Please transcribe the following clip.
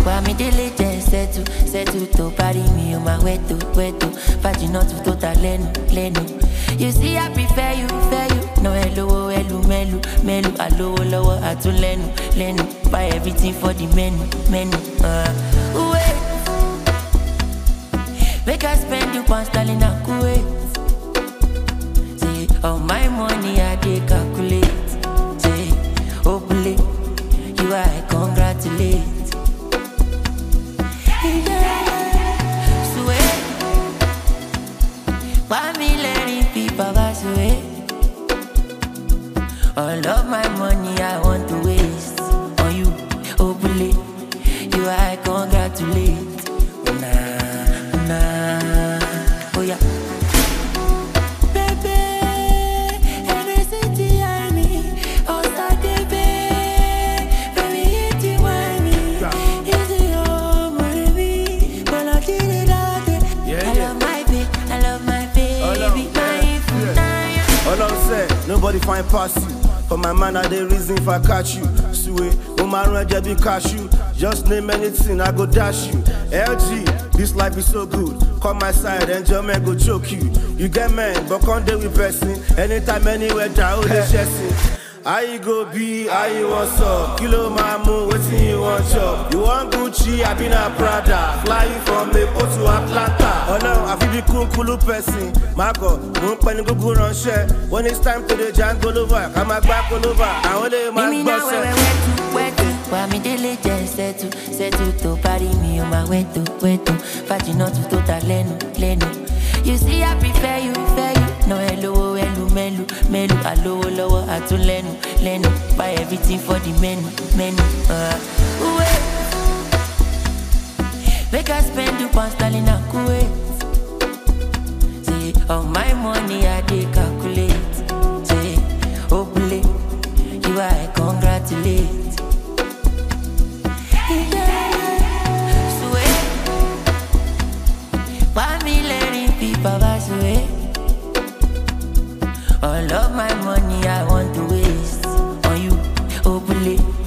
Why me diligent, settle to party me on my way to, Fajina to total lenu. You see, I prefer you. No hello, melu. Alo, lower, atu lenu. Buy everything for the menu. Wait. Make us spend you pound sterling and Kuwait. Say, all my money I dey calculate. Say, hopefully, you I congratulate. Sweet. 1 million people pass away. All of my money I want to waste on you. Hopefully, you I congratulate. Nah. Oh yeah. Baby, NST I me. Osa baby, baby hit you I me. Easy oh baby, but I did it all day. I love my baby, All I'm saying, nobody find past you. For my man, I the reason if I catch you. Sweet, woman, run be cashew. Just name anything, I go dash you. LG, this life is so good. Come my side, enjoyment go choke you. You get man, but can't deal with person. Anytime, anywhere, down the chassis. How you go be, how you want up? Kilo mamu, waiting you want chop. You want Gucci, I been a Prada. Flying from Maple to Atlanta. Oh no, I feel be cool person. Marco, won't panic go run share. When it's time to the jungle over, come back all over. I want to my boss. Where to? Why me diligent, settle to party me on my way to, Fajina to total lenu. You see, I prefer you. No hello, melu. Alo, lower, atu lenu. Buy everything for the menu. Wait. Make us spend you pound sterling and Kuwait. Say, all my money I dey calculate. Say, hopefully, you I congratulate. Sweet. 1 million people pass away. All of my money I want to waste on you. Hopefully,